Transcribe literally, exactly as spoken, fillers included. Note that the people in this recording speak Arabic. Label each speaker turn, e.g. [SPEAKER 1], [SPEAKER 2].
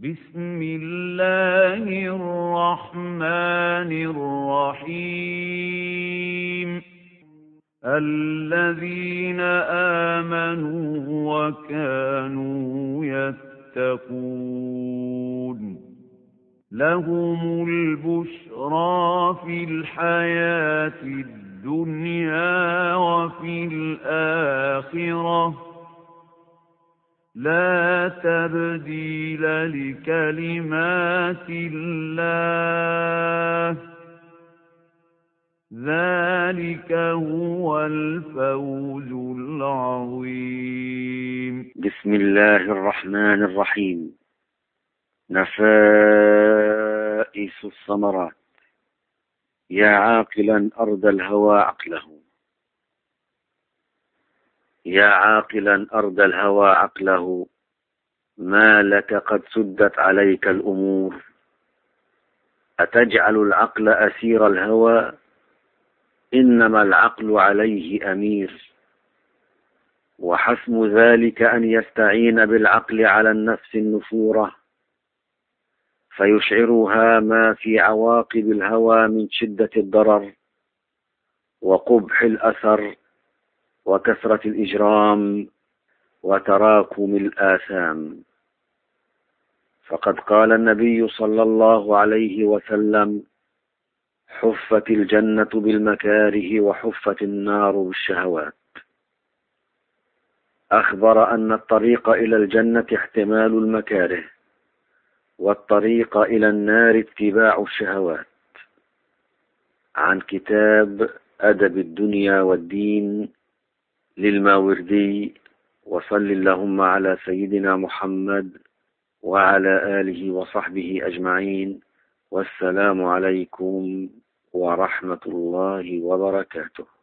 [SPEAKER 1] بسم الله الرحمن الرحيم الذين آمنوا وكانوا يتقون لهم البشرى في الحياة الدنيا وفي الآخرة لا تبديل لكلمات الله ذلك هو الفوز العظيم.
[SPEAKER 2] بسم الله الرحمن الرحيم. نفائس الثمرات. يا عاقلا أرض الهوى عقله يا عاقلا أرض الهوى عقله ما لك قد سدت عليك الأمور أتجعل العقل أسير الهوى إنما العقل عليه أمير وحسم ذلك أن يستعين بالعقل على النفس النفورة فيشعرها ما في عواقب الهوى من شدة الضرر وقبح الأثر وكثرة الإجرام وتراكم الآثام. فقد قال النبي صلى الله عليه وسلم: حفت الجنة بالمكاره وحفت النار بالشهوات. أخبر أن الطريق إلى الجنة احتمال المكاره والطريق إلى النار اتباع الشهوات. عن كتاب أدب الدنيا والدين للماوردي. وصل اللهم على سيدنا محمد وعلى آله وصحبه أجمعين، والسلام عليكم ورحمة الله وبركاته.